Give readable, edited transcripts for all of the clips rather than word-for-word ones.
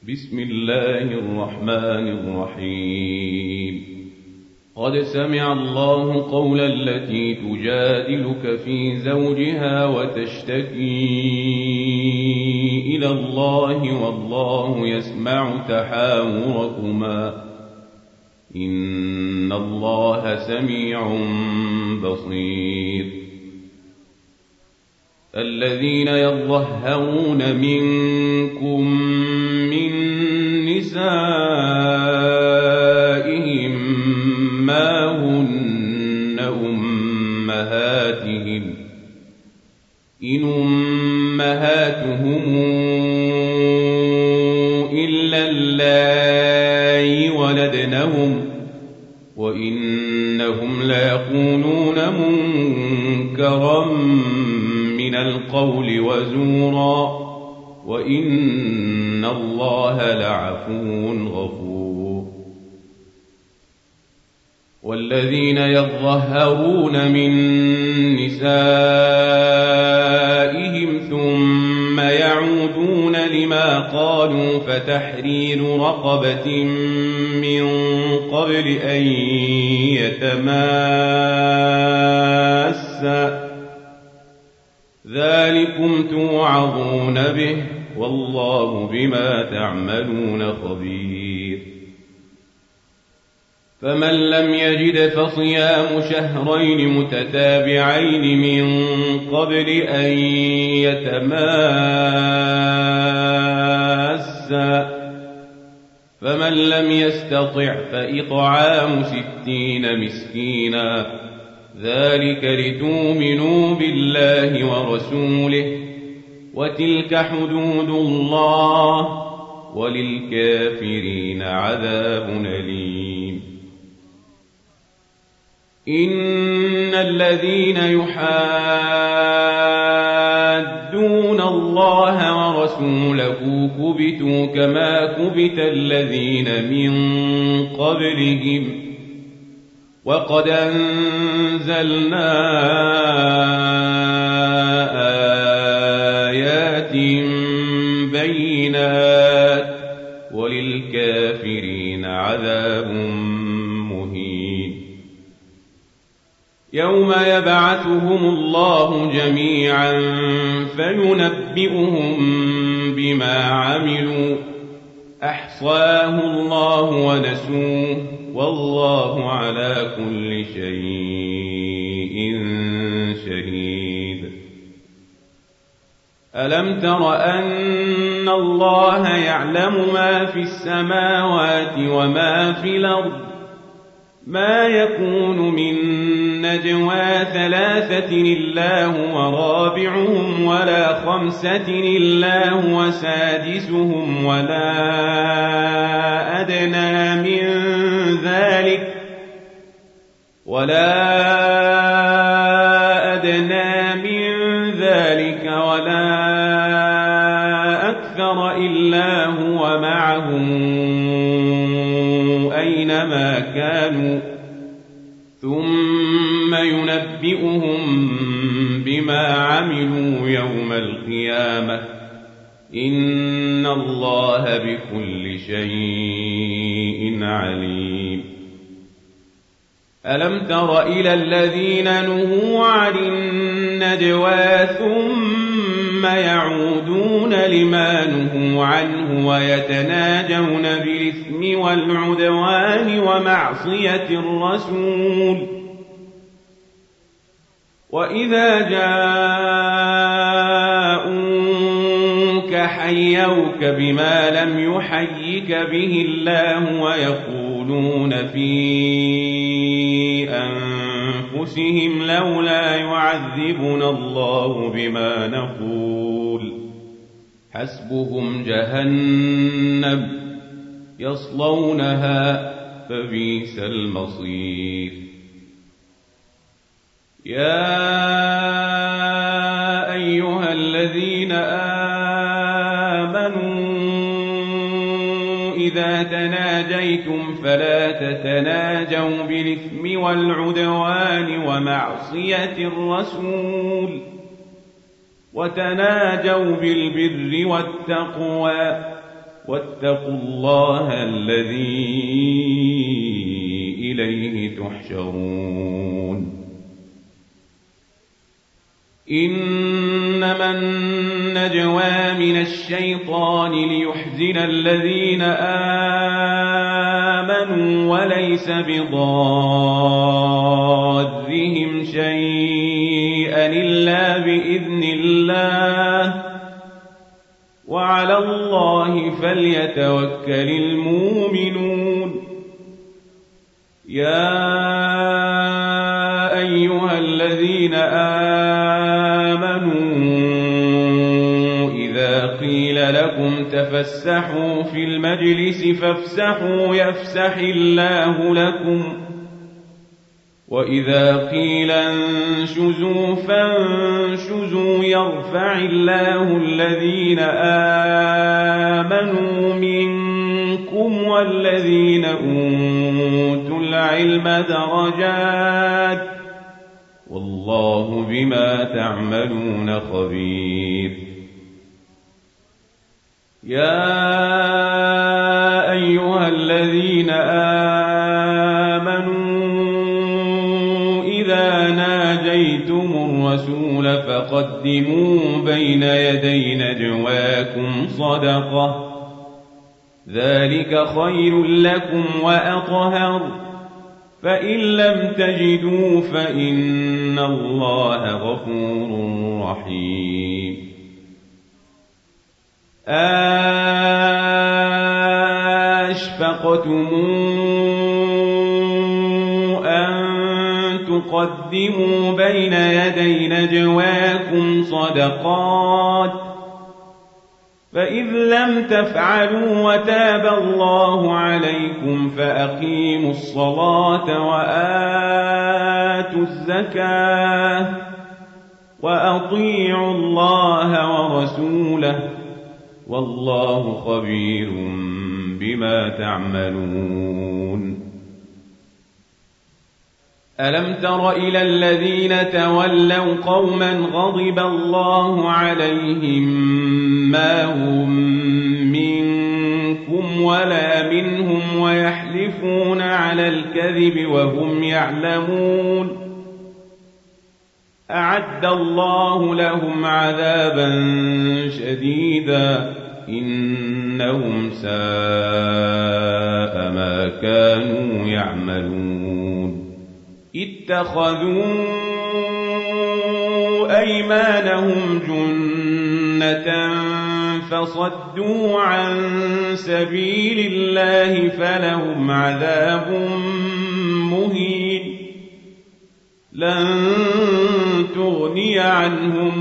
بسم الله الرحمن الرحيم. قد سمع الله قول التي تجادلك في زوجها وتشتكي إلى الله والله يسمع تحاوركما إن الله سميع بصير. الذين يظهرون منكم من نسائهم ما هن أمهاتهم إن أمهاتهم إلا اللائي ولدنهم وإنهم ليقولون منكرا من القول وزورا وإن الله لعفو غفور. والذين يظهرون من نسائهم ثم يعودون لما قالوا فتحرير رقبة من قبل أن يتماسا ذلكم توعظون به والله بما تعملون خبير. فمن لم يجد فصيام شهرين متتابعين من قبل أن يتماسا فمن لم يستطع فإطعام 60 مسكينا ذلك لتؤمنوا بالله ورسوله وتلك حدود الله وللكافرين عذاب أليم. إن الذين يحادون الله ورسوله كبتوا كما كبت الذين من قبلهم وقد أنزلنا آيات بينات وللكافرين عذاب مهين. يوم يبعثهم الله جميعا فينبئهم بما عملوا أحصاه الله ونسوه والله على كل شيء شهيد. ألم تر أن الله يعلم ما في السماوات وما في الأرض ما يكون من نجوى 3 إلا هو رابعهم ولا 5 إلا هو سادسهم ولا أدنى من ذلك ولا أكثر إلا هو معهم أينما كانوا ثم ينبئهم بما عملوا يوم القيامة إن الله بكل شيء عليم. ألم تر إلى الذين نهوا عن النجوى ثم يعودون لما نهوا عنه ويتناجون بالإثم والعدوان ومعصية الرسول وإذا جاءوك حيوك بما لم يحيك به الله ويقولون في أنفسهم لولا يعذبنا الله بما نقول حسبهم جهنم يصلونها فبئس المصير. يا أيها الذين آمنوا إذا تناجيتم فلا تتناجوا بالإثم والعدوان ومعصية الرسول وتناجوا بالبر والتقوى واتقوا الله الذي إليه تحشرون إنما النجوى من الشيطان ليحزن الذين آمنوا وليس بضارهم شيئا إلا بإذن الله وعلى الله فليتوكل المؤمنون يا أيها الذين آمنوا إذا قيل لكم تفسحوا في المجلس فافسحوا يفسح الله لكم وإذا قيل انشزوا فانشزوا يرفع الله الذين آمنوا منكم والذين أوتوا العلم درجات والله بما تعملون خبير يا أيها الذين آمنوا إذا ناجيتم الرسول فقدموا بين يدي نجواكم صدقة ذلك خير لكم وأطهر فإن لم تجدوا فإن الله غفور رحيم أشفقتم أن تقدموا بين يدي نجواكم صدقات فإذ لم تفعلوا وتاب الله عليكم فأقيموا الصلاة وآتوا الزكاة وأطيعوا الله ورسوله والله خبير بما تعملون ألم تر إلى الذين تولوا قوما غضب الله عليهم ما هم منكم ولا منهم ويحلفون على الكذب وهم يعلمون أعد الله لهم عذابا شديدا إنهم ساء ما كانوا يعملون اتخذوا أيمانهم جنة فصدوا عن سبيل الله فلهم عذاب مهين لن تغني عنهم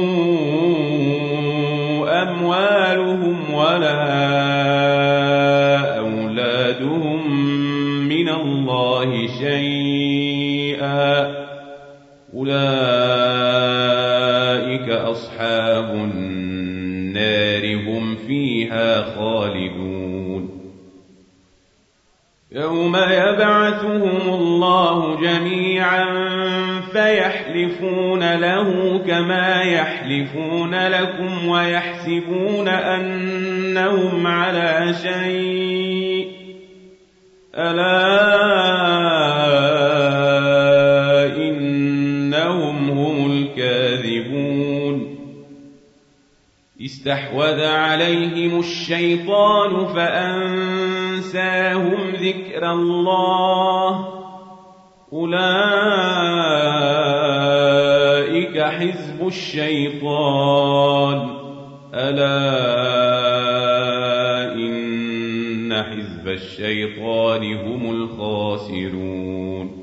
أموالهم ولا أولادهم من الله شيئا أولئك أصحاب النار هم فيها خالدون يوم يبعثهم الله جميعا فيحلفون له كما يحلفون لكم ويحسبون أنهم على شيء ألا إنهم هم الكاذبون استحوذ عليهم الشيطان فأنساهم ذكر الله أولئك حزب الشيطان ألا إن حزب الشيطان هم الخاسرون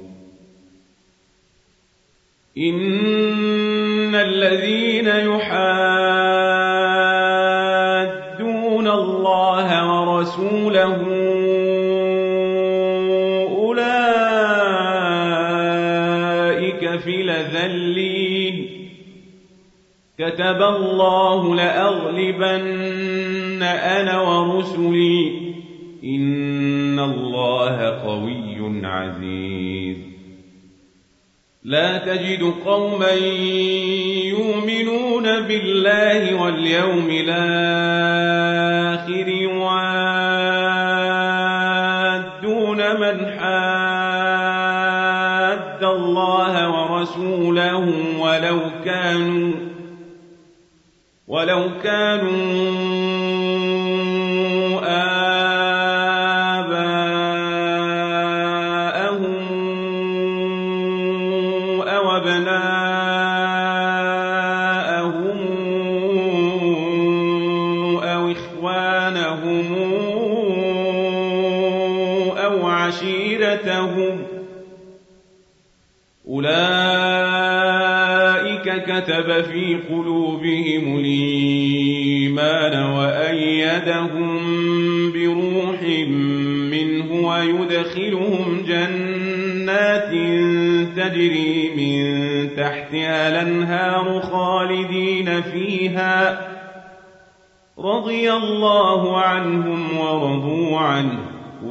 إن الذين يحادون الله ورسوله أولئك في الأذلين كتب الله لأغلبن أنا ورسلي إن الله قوي عزيز لا تجد قوما يؤمنون بالله واليوم الآخر ورسوله ولو كانوا آباءهم أو أبناءهم أو إخوانهم أو عشيرتهم أولئك كتب في قلوبهم الإيمان وأيدهم بروح منه ويدخلهم جنات تجري من تحتها الأنهار خالدين فيها رضي الله عنهم ورضوا عنه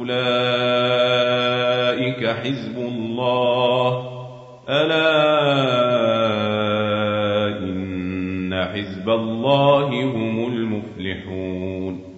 أولئك حزب الله ألا إن حزب الله هم المفلحون